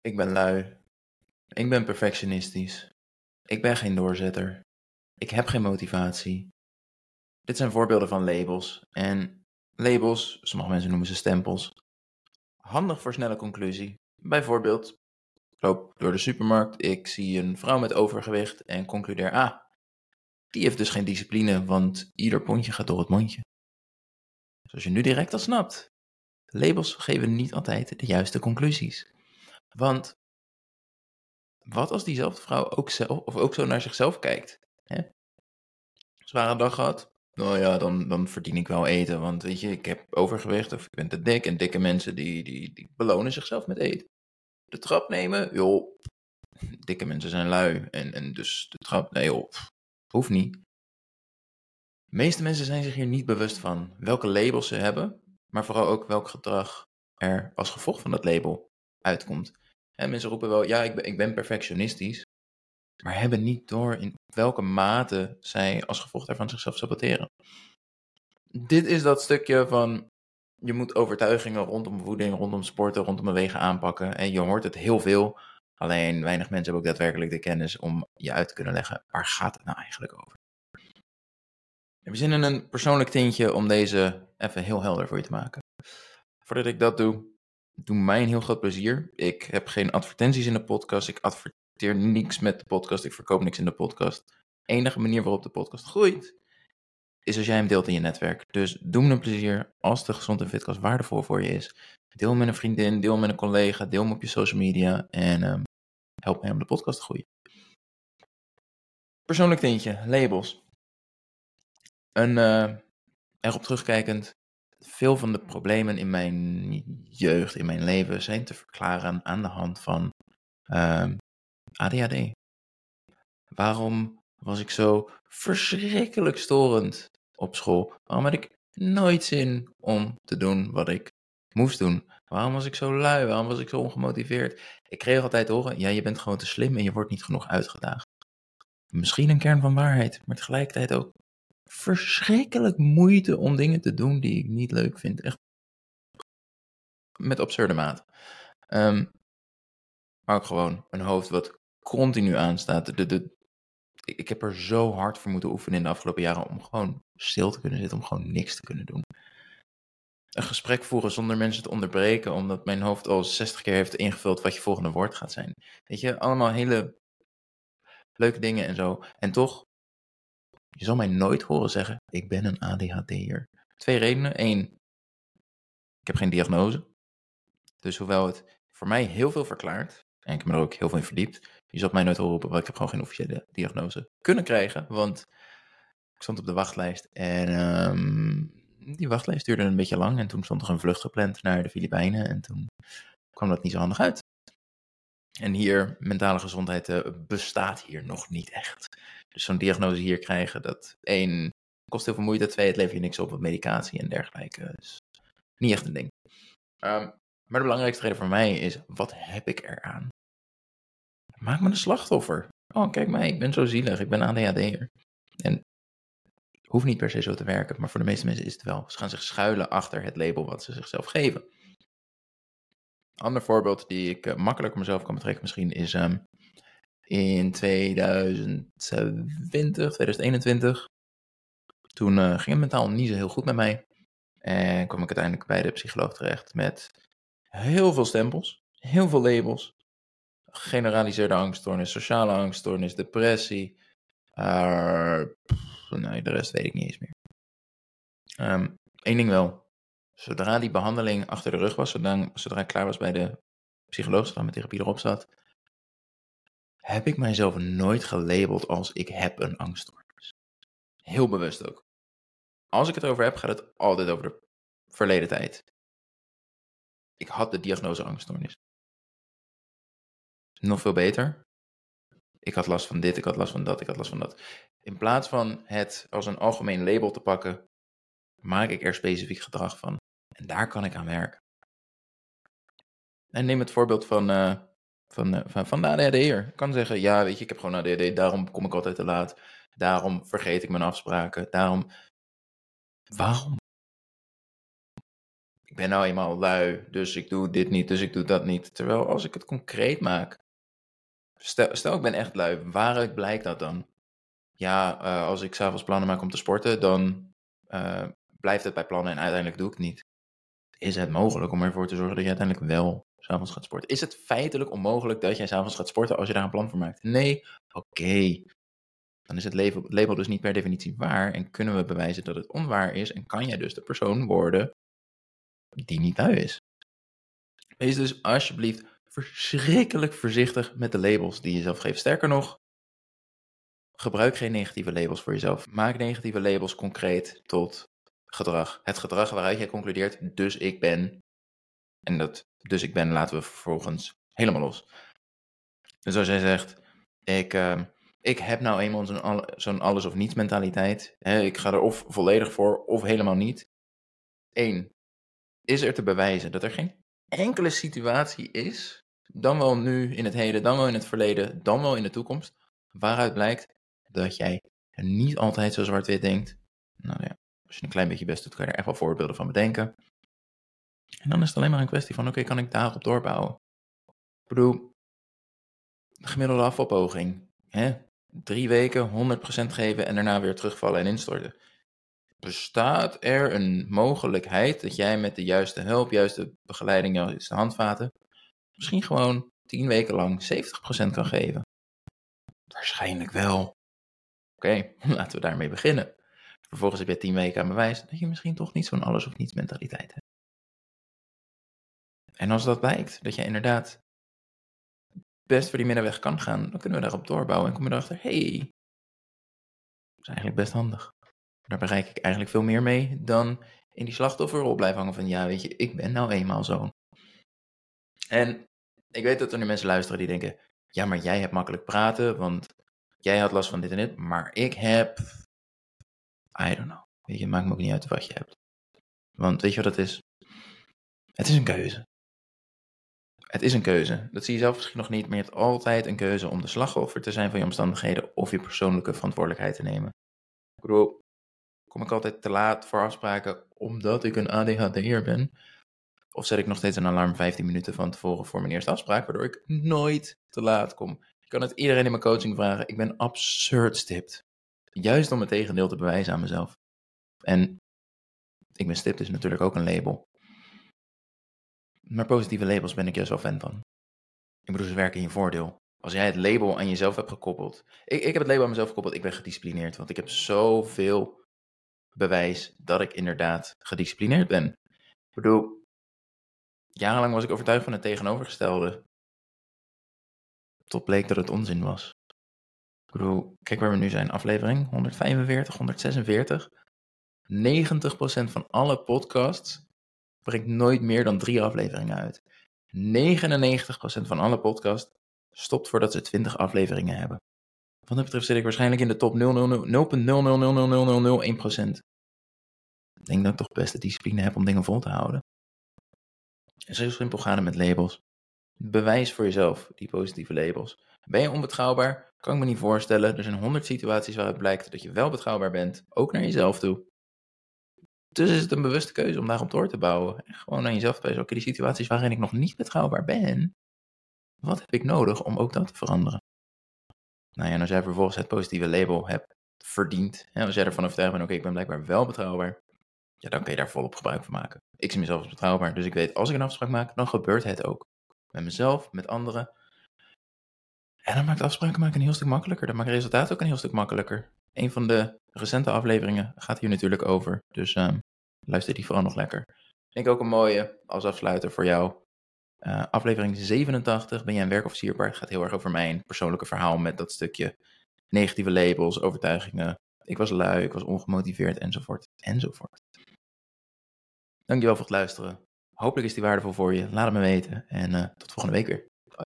Ik ben lui. Ik ben perfectionistisch. Ik ben geen doorzetter. Ik heb geen motivatie. Dit zijn voorbeelden van labels. En labels, sommige mensen noemen ze stempels. Handig voor snelle conclusie. Bijvoorbeeld, ik loop door de supermarkt, ik zie een vrouw met overgewicht en concludeer, die heeft dus geen discipline, want ieder pondje gaat door het mondje. Zoals je nu direct al snapt. Labels geven niet altijd de juiste conclusies. Want wat als diezelfde vrouw ook zo naar zichzelf kijkt? Hè? Zware dag gehad? Nou ja, dan verdien ik wel eten. Want weet je, ik heb overgewicht of ik ben te dik. En dikke mensen die belonen zichzelf met eten. De trap nemen? Joh, dikke mensen zijn lui. En dus de trap, nee joh, hoeft niet. De meeste mensen zijn zich hier niet bewust van welke labels ze hebben. Maar vooral ook welk gedrag er als gevolg van dat label uitkomt. En mensen roepen wel, ja, ik ben perfectionistisch. Maar hebben niet door in welke mate zij als gevolg daarvan zichzelf saboteren. Dit is dat stukje van, je moet overtuigingen rondom voeding, rondom sporten, rondom bewegen aanpakken. En je hoort het heel veel, alleen weinig mensen hebben ook daadwerkelijk de kennis om je uit te kunnen leggen, waar gaat het nou eigenlijk over? We zin in een persoonlijk tintje om deze even heel helder voor je te maken. Voordat ik dat doe mij een heel groot plezier. Ik heb geen advertenties in de podcast, ik adverteer niks met de podcast, ik verkoop niks in de podcast. De enige manier waarop de podcast groeit, is als jij hem deelt in je netwerk. Dus doe me een plezier als de Gezond en Fitcast waardevol voor je is. Deel hem met een vriendin, deel hem met een collega, deel hem op je social media en help mij om de podcast te groeien. Persoonlijk tintje, labels. Erop terugkijkend, veel van de problemen in mijn jeugd, in mijn leven, zijn te verklaren aan de hand van ADHD. Waarom was ik zo verschrikkelijk storend op school? Waarom had ik nooit zin om te doen wat ik moest doen? Waarom was ik zo lui? Waarom was ik zo ongemotiveerd? Ik kreeg altijd te horen, ja, je bent gewoon te slim en je wordt niet genoeg uitgedaagd. Misschien een kern van waarheid, maar tegelijkertijd ook verschrikkelijk moeite om dingen te doen die ik niet leuk vind. Echt met absurde maat. Maar ook gewoon een hoofd wat continu aanstaat. Ik heb er zo hard voor moeten oefenen in de afgelopen jaren om gewoon stil te kunnen zitten, om gewoon niks te kunnen doen. Een gesprek voeren zonder mensen te onderbreken, omdat mijn hoofd al 60 keer heeft ingevuld wat je volgende woord gaat zijn. Weet je, allemaal hele leuke dingen en zo. En toch, je zal mij nooit horen zeggen, ik ben een ADHD'er. 2 redenen. 1, ik heb geen diagnose. Dus hoewel het voor mij heel veel verklaart, en ik heb me er ook heel veel in verdiept, je zult mij nooit horen roepen, want ik heb gewoon geen officiële diagnose kunnen krijgen, want ik stond op de wachtlijst en die wachtlijst duurde een beetje lang en toen stond er een vlucht gepland naar de Filipijnen en toen kwam dat niet zo handig uit. En hier, mentale gezondheid bestaat hier nog niet echt. Dus zo'n diagnose hier krijgen, dat 1, kost heel veel moeite, 2, het levert je niks op met medicatie en dergelijke. Dus niet echt een ding. Maar de belangrijkste reden voor mij is, wat heb ik eraan? Maak me een slachtoffer. Oh, kijk mij, ik ben zo zielig, ik ben ADHD'er. En hoeft niet per se zo te werken, maar voor de meeste mensen is het wel. Ze gaan zich schuilen achter het label wat ze zichzelf geven. Een ander voorbeeld die ik makkelijk op mezelf kan betrekken misschien is in 2021. Toen ging het mentaal niet zo heel goed met mij. En kwam ik uiteindelijk bij de psycholoog terecht met heel veel stempels, heel veel labels. Generaliseerde angststoornis, sociale angststoornis, depressie. Nee, de rest weet ik niet eens meer. Eén ding wel. Zodra die behandeling achter de rug was, zodra ik klaar was bij de psycholoog, zodra mijn therapie erop zat, heb ik mijzelf nooit gelabeld als ik heb een angststoornis. Heel bewust ook. Als ik het over heb, gaat het altijd over de verleden tijd. Ik had de diagnose angststoornis. Nog veel beter. Ik had last van dit, ik had last van dat, ik had last van dat. In plaats van het als een algemeen label te pakken, maak ik er specifiek gedrag van. En daar kan ik aan werken. En neem het voorbeeld van de ADHD'er. Ik kan zeggen, ja, weet je, ik heb gewoon ADHD, daarom kom ik altijd te laat. Daarom vergeet ik mijn afspraken. Waarom? ik ben nou eenmaal lui, dus ik doe dit niet, dus ik doe dat niet. Terwijl als ik het concreet maak, stel ik ben echt lui, waaruit blijkt dat dan? Ja, als ik 's avonds plannen maak om te sporten, dan blijft het bij plannen en uiteindelijk doe ik het niet. Is het mogelijk om ervoor te zorgen dat je uiteindelijk wel 's avonds gaat sporten? Is het feitelijk onmogelijk dat jij 's avonds gaat sporten als je daar een plan voor maakt? Nee? Oké. Dan is het label dus niet per definitie waar en kunnen we bewijzen dat het onwaar is en kan jij dus de persoon worden die niet lui is. Wees dus alsjeblieft verschrikkelijk voorzichtig met de labels die je zelf geeft. Sterker nog, gebruik geen negatieve labels voor jezelf. Maak negatieve labels concreet tot gedrag. Het gedrag waaruit jij concludeert, dus ik ben. En dat dus ik ben laten we vervolgens helemaal los. Dus als jij zegt, ik heb nou eenmaal zo'n alles of niets mentaliteit. Ik ga er of volledig voor of helemaal niet. 1. Is er te bewijzen dat er geen enkele situatie is, dan wel nu in het heden, dan wel in het verleden, dan wel in de toekomst, waaruit blijkt dat jij niet altijd zo zwart-wit denkt. Nou ja, als je een klein beetje best doet, kan je er echt wel voorbeelden van bedenken. En dan is het alleen maar een kwestie van, oké, kan ik daarop doorbouwen? Ik bedoel, de gemiddelde afvalpoging. 3 weken 100% geven en daarna weer terugvallen en instorten. Bestaat er een mogelijkheid dat jij met de juiste hulp, juiste begeleiding, juiste handvaten, misschien gewoon 10 weken lang 70% kan geven? Waarschijnlijk wel. Oké, laten we daarmee beginnen. Vervolgens heb je 10 weken aan bewijs dat je misschien toch niet zo'n alles of niets mentaliteit hebt. En als dat blijkt, dat je inderdaad best voor die middenweg kan gaan, dan kunnen we daarop doorbouwen en kom je erachter, hey, dat is eigenlijk best handig. Daar bereik ik eigenlijk veel meer mee dan in die slachtofferrol blijven hangen van, ja, weet je, ik ben nou eenmaal zo. En ik weet dat er nu mensen luisteren die denken, ja, maar jij hebt makkelijk praten, want jij had last van dit en dit, maar ik heb, I don't know. Weet je, het maakt me ook niet uit wat je hebt. Want weet je wat het is? Het is een keuze. Het is een keuze. Dat zie je zelf misschien nog niet, maar je hebt altijd een keuze om de slachtoffer te zijn van je omstandigheden of je persoonlijke verantwoordelijkheid te nemen. Ik bedoel, kom ik altijd te laat voor afspraken omdat ik een ADHD'er ben? Of zet ik nog steeds een alarm 15 minuten van tevoren voor mijn eerste afspraak, waardoor ik nooit te laat kom? Ik kan het iedereen in mijn coaching vragen. Ik ben absurd stipt. Juist om het tegendeel te bewijzen aan mezelf. En ik ben stipt is natuurlijk ook een label. Maar positieve labels ben ik juist wel fan van. Ik bedoel, ze werken in je voordeel. Als jij het label aan jezelf hebt gekoppeld. Ik heb het label aan mezelf gekoppeld. Ik ben gedisciplineerd. Want ik heb zoveel bewijs dat ik inderdaad gedisciplineerd ben. Ik bedoel, jarenlang was ik overtuigd van het tegenovergestelde. Tot bleek dat het onzin was. Ik bedoel, kijk waar we nu zijn. Aflevering 145, 146. 90% van alle podcasts brengt nooit meer dan 3 afleveringen uit. 99% van alle podcasts stopt voordat ze 20 afleveringen hebben. Wat dat betreft zit ik waarschijnlijk in de top 0,000000001%. Ik denk dat ik toch best de discipline heb om dingen vol te houden. En zo simpel gaan het met labels. Bewijs voor jezelf die positieve labels. Ben je onbetrouwbaar? Kan ik me niet voorstellen. Er zijn 100 situaties waaruit blijkt dat je wel betrouwbaar bent. Ook naar jezelf toe. Dus is het een bewuste keuze om daarop door te bouwen. En gewoon aan jezelf te wijzen. Oké, die situaties waarin ik nog niet betrouwbaar ben. Wat heb ik nodig om ook dat te veranderen? Nou ja, en als jij vervolgens het positieve label hebt verdiend. Als jij ervan overtuigd bent, oké, ik ben blijkbaar wel betrouwbaar. Ja, dan kun je daar volop gebruik van maken. Ik zie mezelf als betrouwbaar. Dus ik weet, als ik een afspraak maak, dan gebeurt het ook. Met mezelf, met anderen. En dan maakt afspraken maken een heel stuk makkelijker. Dat maakt resultaten ook een heel stuk makkelijker. Een van de recente afleveringen gaat hier natuurlijk over. Dus luister die vooral nog lekker. Denk ook een mooie als afsluiter voor jou. Aflevering 87, ben jij een werkofficierpaard? Het gaat heel erg over mijn persoonlijke verhaal met dat stukje negatieve labels, overtuigingen. Ik was lui, ik was ongemotiveerd enzovoort. Dankjewel voor het luisteren. Hopelijk is die waardevol voor je. Laat het me weten en tot volgende week weer.